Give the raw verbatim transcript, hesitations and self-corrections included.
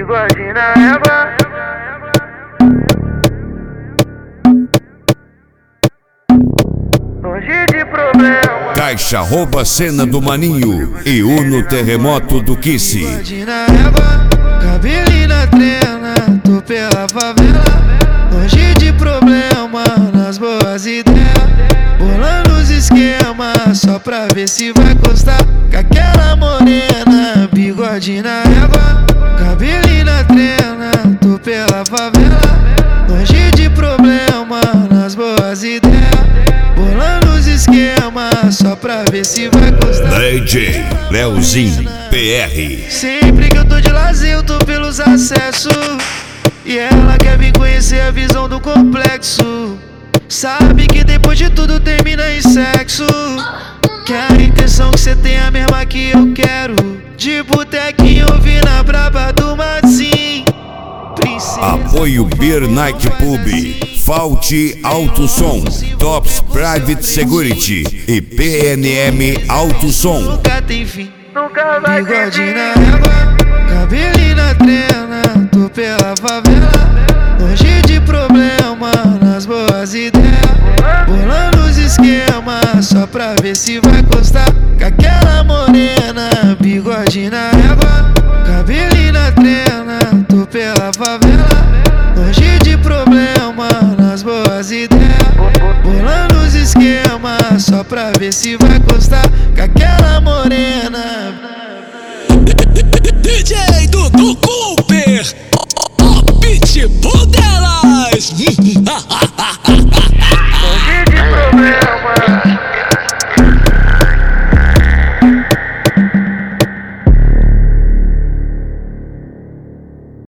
bigode na égua. Longe de problema. Caixa rouba cena do Maninho e Uno Terremoto do Kiss. Bigode na égua, cabelinho na trena, tô pela favela. Longe de problema, nas boas ideias, bolando os esquemas só pra ver se vai gostar. Com aquela morena, bigode na égua, cabelinho na trena, tô pela favela. Longe de problema, nas boas ideias, bolando os esquemas só pra ver se vai gostar. D J Leozinho P R. Sempre que eu tô de lazer eu tô pelos acessos, e ela quer vir conhecer a visão do complexo. Sabe que depois de tudo termina em sexo, que a intenção que cê tem é a mesma que eu quero. De botequinho ouvir na braba do Matsim. Apoio Beer Night Pub, Falte Alto Som, Tops Private Security e P N M Alto Som. Nunca tem fim, Nunca vai ter bigode fim. na égua, cabelinho na trena, tô pela favela. Longe de problema, nas boas ideias, bolando os esquemas só pra ver se vai gostar. Com aquela morena, bigode na égua, cabelinho na trena, tô pela favela. Longe de problema, nas boas ideias, bolando os esquemas só pra ver se vai gostar. Com aquela morena. D J Dudu.